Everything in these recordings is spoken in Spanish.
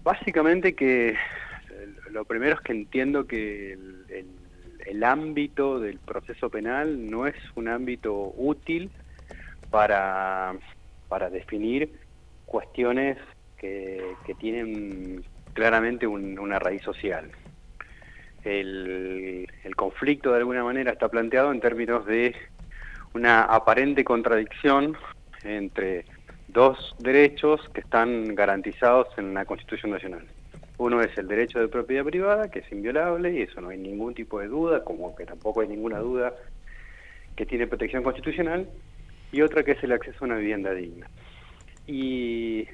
Básicamente que lo primero es que entiendo que el ámbito del proceso penal no es un ámbito útil para definir cuestiones que tienen claramente una raíz social. El conflicto de alguna manera está planteado en términos de una aparente contradicción entre dos derechos que están garantizados en la Constitución Nacional. Uno es el derecho de propiedad privada, que es inviolable, y eso no hay ningún tipo de duda, como que tampoco hay ninguna duda que tiene protección constitucional, y otra que es el acceso a una vivienda digna. Y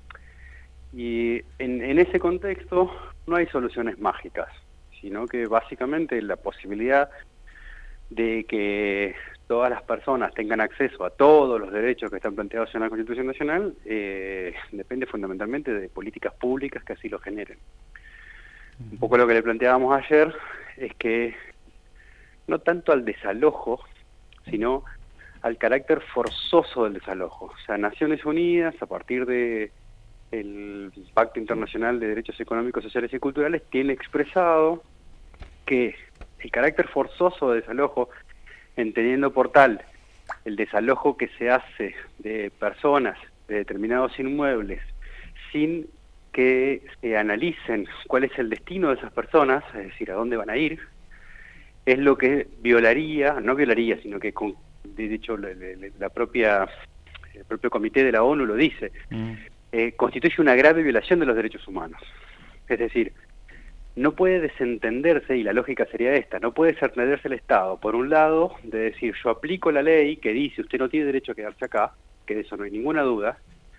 en ese contexto no hay soluciones mágicas, sino que básicamente la posibilidad de que todas las personas tengan acceso a todos los derechos que están planteados en la Constitución Nacional depende fundamentalmente de políticas públicas que así lo generen. Un poco lo que le planteábamos ayer es que no tanto al desalojo, sino al carácter forzoso del desalojo. O sea, Naciones Unidas, a partir de el Pacto Internacional de Derechos Económicos, Sociales y Culturales, tiene expresado que el carácter forzoso de desalojo, entendiendo por tal el desalojo que se hace de personas de determinados inmuebles sin que se analicen cuál es el destino de esas personas, es decir, a dónde van a ir, es lo que violaría, no violaría, sino que de hecho el propio Comité de la ONU lo dice, constituye una grave violación de los derechos humanos. Es decir, no puede desentenderse, y la lógica sería esta, no puede desentenderse el Estado, por un lado, de decir, yo aplico la ley que dice, usted no tiene derecho a quedarse acá, que de eso no hay ninguna duda,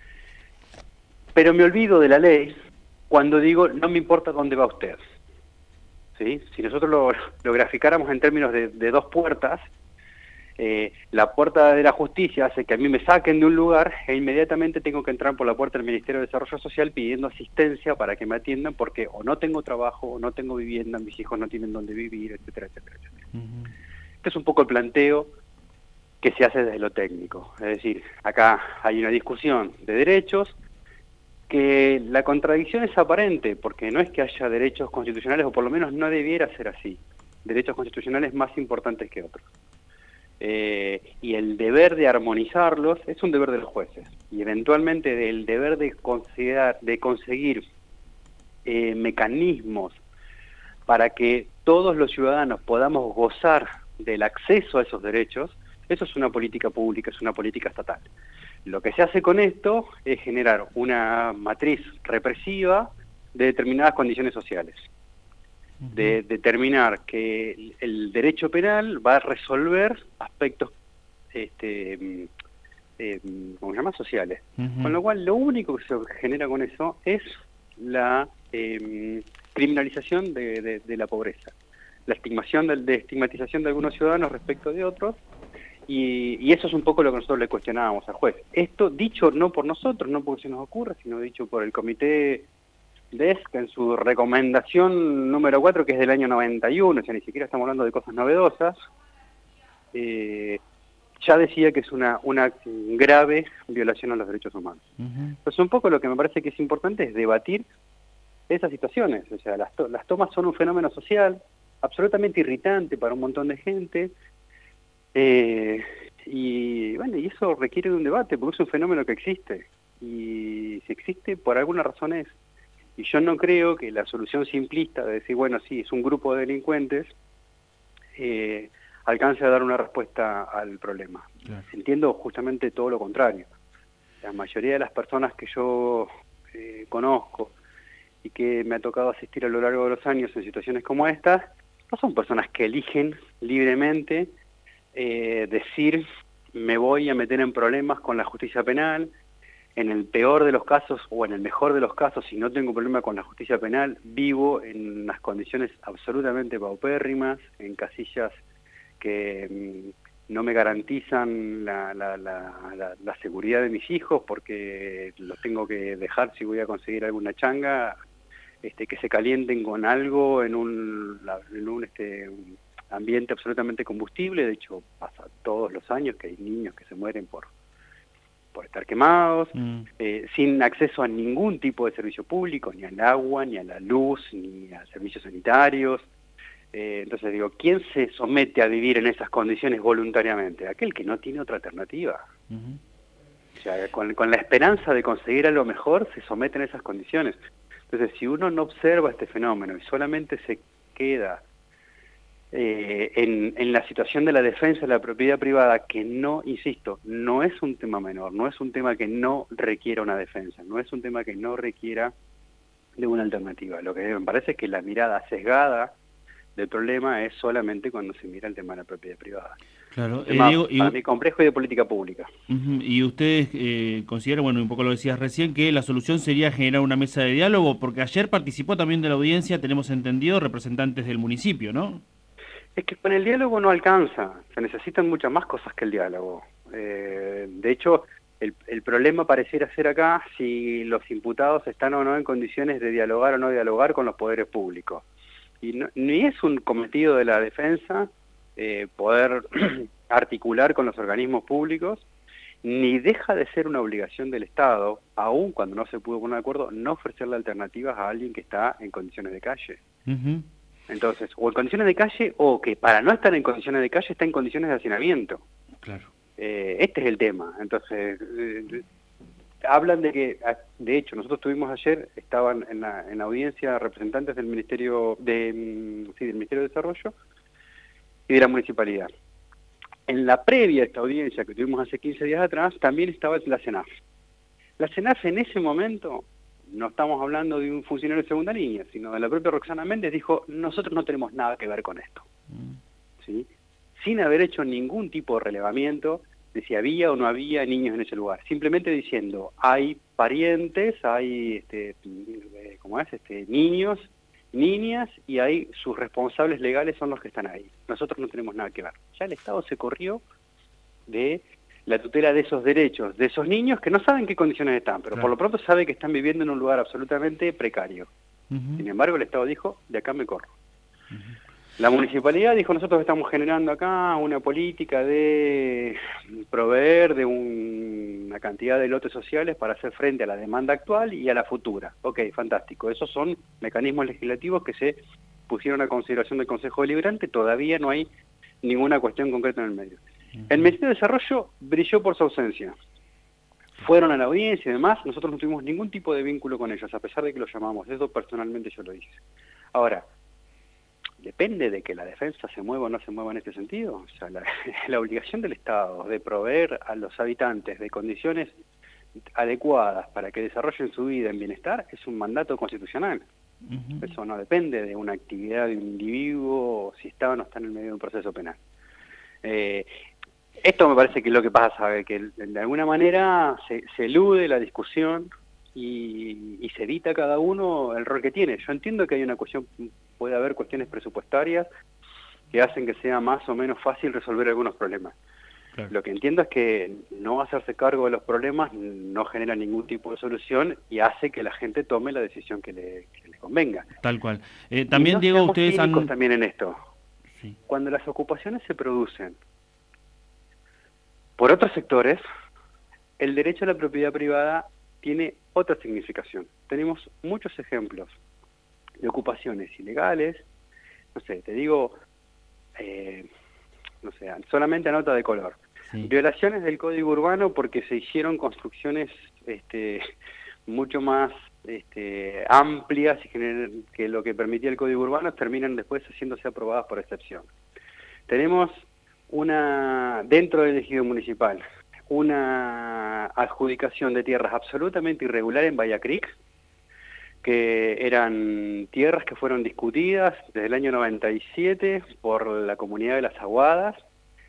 pero me olvido de la ley cuando digo, no me importa dónde va usted. ¿Sí? Si nosotros lo graficáramos en términos de dos puertas, la puerta de la justicia hace que a mí me saquen de un lugar e inmediatamente tengo que entrar por la puerta del Ministerio de Desarrollo Social pidiendo asistencia para que me atiendan porque o no tengo trabajo, o no tengo vivienda, mis hijos no tienen dónde vivir, etcétera, etcétera, etcétera. Este es un poco el planteo que se hace desde lo técnico. Es decir, acá hay una discusión de derechos que la contradicción es aparente, porque no es que haya derechos constitucionales, o por lo menos no debiera ser así, derechos constitucionales más importantes que otros. Y el deber de armonizarlos es un deber de los jueces, y eventualmente del deber de conseguir mecanismos para que todos los ciudadanos podamos gozar del acceso a esos derechos. Eso es una política pública, es una política estatal. Lo que se hace con esto es generar una matriz represiva de determinadas condiciones sociales, de determinar que el derecho penal va a resolver aspectos ¿cómo se llama? Sociales. Con lo cual, lo único que se genera con eso es la criminalización de la pobreza, la estigmatización de algunos ciudadanos respecto de otros, y eso es un poco lo que nosotros le cuestionábamos al juez. Esto dicho no por nosotros, no porque se nos ocurra, sino dicho por el Comité DES, que en su recomendación número 4, que es del año 91, o sea, ni siquiera estamos hablando de cosas novedosas, ya decía que es una grave violación a los derechos humanos. Entonces un poco lo que me parece que es importante es debatir esas situaciones. O sea, las tomas son un fenómeno social absolutamente irritante para un montón de gente, y bueno, y eso requiere de un debate, porque es un fenómeno que existe, y si existe, por alguna razón es. Y yo no creo que la solución simplista de decir, bueno, sí, es un grupo de delincuentes, alcance a dar una respuesta al problema. Claro. Entiendo justamente todo lo contrario. La mayoría de las personas que yo conozco y que me ha tocado asistir a lo largo de los años en situaciones como estas, no son personas que eligen libremente decir, me voy a meter en problemas con la justicia penal. En el peor de los casos, o en el mejor de los casos, si no tengo problema con la justicia penal, vivo en unas condiciones absolutamente paupérrimas, en casillas que no me garantizan la seguridad de mis hijos, porque los tengo que dejar si voy a conseguir alguna changa, que se calienten con algo en un ambiente absolutamente combustible. De hecho, pasa todos los años que hay niños que se mueren por por estar quemados, sin acceso a ningún tipo de servicio público, ni al agua, ni a la luz, ni a servicios sanitarios. Entonces digo, ¿quién se somete a vivir en esas condiciones voluntariamente? Aquel que no tiene otra alternativa. O sea, con la esperanza de conseguir algo mejor, se someten a esas condiciones. Entonces, si uno no observa este fenómeno y solamente se queda en la situación de la defensa de la propiedad privada, que no, insisto, no es un tema menor, no es un tema que no requiera una defensa, no es un tema que no requiera de una alternativa. Lo que me parece es que la mirada sesgada del problema es solamente cuando se mira el tema de la propiedad privada. Claro, Tema, Diego, para mí complejo y de política pública. y ustedes consideran, bueno, un poco lo decías recién, que la solución sería generar una mesa de diálogo, porque ayer participó también de la audiencia, tenemos entendido, representantes del municipio, ¿no? Es que con el diálogo no alcanza, se necesitan muchas más cosas que el diálogo. De hecho, el problema pareciera ser acá si los imputados están o no en condiciones de dialogar o no dialogar con los poderes públicos. Y ni es un cometido de la defensa poder articular con los organismos públicos, ni deja de ser una obligación del Estado, aun cuando no se pudo poner de acuerdo, no ofrecerle alternativas a alguien que está en condiciones de calle. Entonces, o en condiciones de calle, o que para no estar en condiciones de calle está en condiciones de hacinamiento. Claro. Este es el tema. Entonces, hablan de que, de hecho, nosotros tuvimos ayer, estaban en la audiencia representantes del Ministerio del Ministerio de Desarrollo y de la Municipalidad. En la previa a esta audiencia que tuvimos hace 15 días atrás, también estaba la CENAF. La CENAF en ese momento, no estamos hablando de un funcionario de segunda línea, sino de la propia Roxana Méndez, dijo, nosotros no tenemos nada que ver con esto. ¿Sí? Sin haber hecho ningún tipo de relevamiento de si había o no había niños en ese lugar. Simplemente diciendo, hay parientes, hay niños, niñas, y hay sus responsables legales son los que están ahí. Nosotros no tenemos nada que ver. Ya el Estado se corrió de la tutela de esos derechos, de esos niños que no saben qué condiciones están, pero por lo pronto sabe que están viviendo en un lugar absolutamente precario. Sin embargo, el Estado dijo, de acá me corro. La municipalidad dijo, nosotros estamos generando acá una política de proveer de una cantidad de lotes sociales para hacer frente a la demanda actual y a la futura. Ok, fantástico. Esos son mecanismos legislativos que se pusieron a consideración del Consejo Deliberante. Todavía no hay ninguna cuestión concreta en el medio. El Ministerio de Desarrollo brilló por su ausencia. Fueron a la audiencia y demás. Nosotros no tuvimos ningún tipo de vínculo con ellos, a pesar de que los llamamos. Eso personalmente yo lo dije. Ahora, depende de que la defensa se mueva o no se mueva en este sentido. O sea, la obligación del Estado de proveer a los habitantes de condiciones adecuadas para que desarrollen su vida en bienestar es un mandato constitucional. Eso no depende de una actividad de un individuo o si está o no está en el medio de un proceso penal. Esto me parece que es lo que pasa, que de alguna manera se elude la discusión y se evita cada uno el rol que tiene. Yo entiendo que hay una cuestión, puede haber cuestiones presupuestarias que hacen que sea más o menos fácil resolver algunos problemas. Claro. Lo que entiendo es que no hacerse cargo de los problemas no genera ningún tipo de solución y hace que la gente tome la decisión que le convenga. Tal cual. También, Diego, ustedes han... también en esto. Sí. Cuando las ocupaciones se producen por otros sectores, el derecho a la propiedad privada tiene otra significación. Tenemos muchos ejemplos de ocupaciones ilegales, no sé, te digo, no sé, solamente a nota de color. Sí. Violaciones del Código Urbano porque se hicieron construcciones mucho más amplias que lo que permitía el Código Urbano, terminan después haciéndose aprobadas por excepción. Tenemos dentro del ejido municipal, una adjudicación de tierras absolutamente irregular en Bahía Creek, que eran tierras que fueron discutidas desde el año 97 por la comunidad de las Aguadas,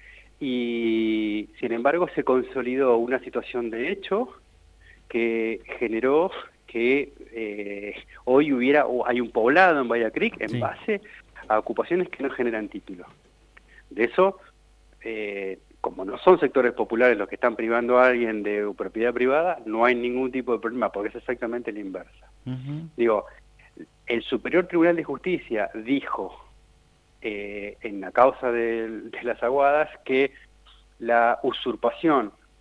y sin embargo se consolidó una situación de hecho que generó que hoy hay un poblado en Bahía Creek en base a ocupaciones que no generan título. De eso, como no son sectores populares los que están privando a alguien de propiedad privada, no hay ningún tipo de problema, porque es exactamente la inversa. Digo, el Superior Tribunal de Justicia dijo en la causa de las Aguadas que la usurpación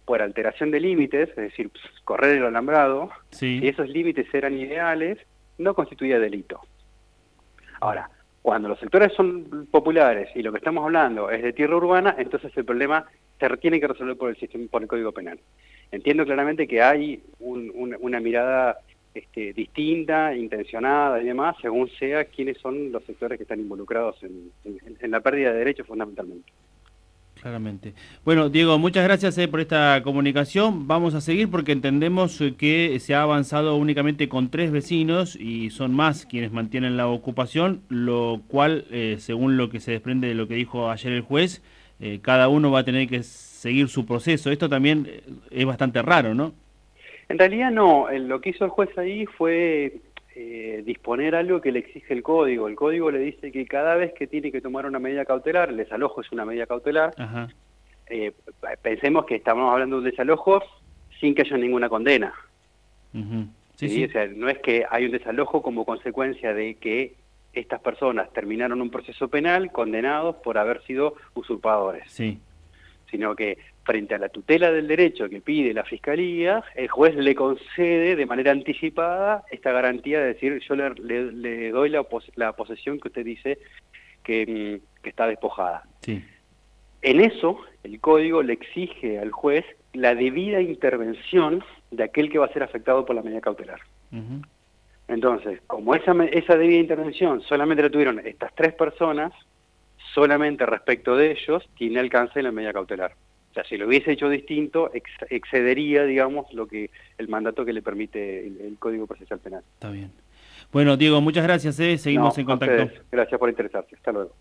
por alteración de límites, es decir, correr el alambrado, Sí. si esos límites eran ideales, no constituía delito. Ahora, cuando los sectores son populares y lo que estamos hablando es de tierra urbana, entonces el problema se tiene que resolver por el sistema, por el Código Penal. Entiendo claramente que hay una mirada distinta, intencionada y demás, según sea quiénes son los sectores que están involucrados en la pérdida de derechos fundamentalmente. Claramente. Bueno, Diego, muchas gracias por esta comunicación. Vamos a seguir porque entendemos que se ha avanzado únicamente con 3 vecinos y son más quienes mantienen la ocupación, lo cual, según lo que se desprende de lo que dijo ayer el juez, cada uno va a tener que seguir su proceso. Esto también es bastante raro, ¿no? En realidad no, lo que hizo el juez ahí fue disponer algo que le exige el código. El código le dice que cada vez que tiene que tomar una medida cautelar, el desalojo es una medida cautelar. Ajá. Pensemos que estamos hablando de un desalojo sin que haya ninguna condena. Uh-huh. Sí, Sí. O sea, no es que hay un desalojo como consecuencia de que estas personas terminaron un proceso penal condenados por haber sido usurpadores. Sí. Sino que frente a la tutela del derecho que pide la Fiscalía, el juez le concede de manera anticipada esta garantía de decir, yo le doy la posesión que usted dice que está despojada. Sí. En eso, el código le exige al juez la debida intervención de aquel que va a ser afectado por la medida cautelar. Uh-huh. Entonces, como esa debida intervención solamente la tuvieron estas 3 personas, solamente respecto de ellos tiene alcance la medida cautelar. O sea, si lo hubiese hecho distinto, excedería, digamos, el mandato que le permite el Código Procesal Penal. Está bien. Bueno, Diego, muchas gracias. Seguimos en contacto. Gracias por interesarse. Hasta luego.